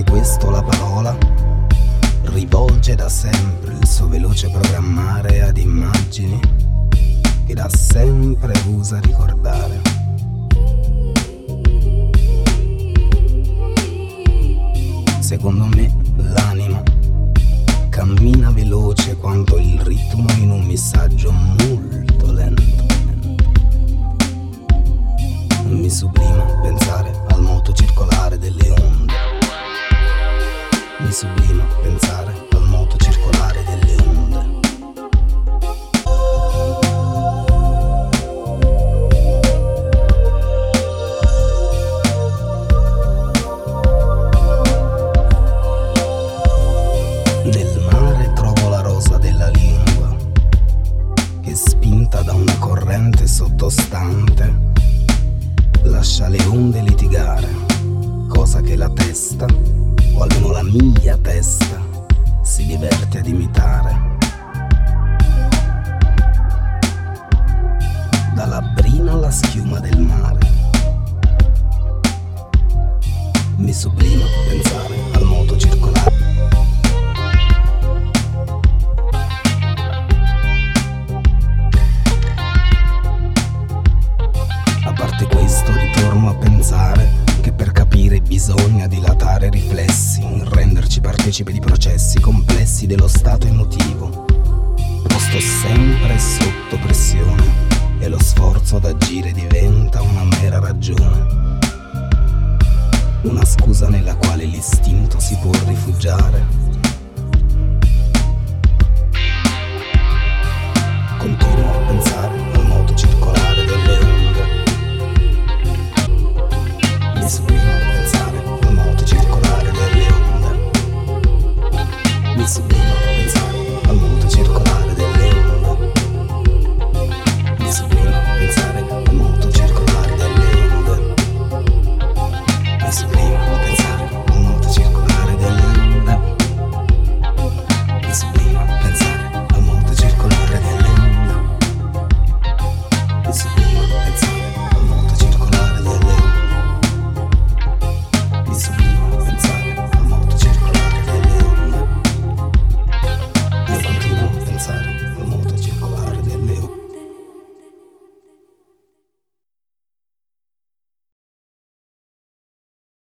questo la parola rivolge da sempre il suo veloce programmare ad immagini che da sempre usa ricordare. Secondo me l'anima cammina veloce quanto il ritmo in un messaggio molto lento. Mi sublima pensare al moto circolare delle onde. Mi sublima pensare al moto circolare delle onde. Nel mare trovo la rosa della lingua che, spinta da una corrente sottostante, lascia le onde litigare, cosa che la testa, o almeno la mia testa, si diverte ad imitare. Dalla brina alla schiuma del mare. Mi sublima pensare al moto circolare. A parte questo, ritorno a pensare che per capire bisogna dilatare riflessi, renderci partecipi di processi complessi dello stato emotivo, posto sempre sotto pressione, e lo sforzo ad agire diventa una mera ragione, una scusa nella quale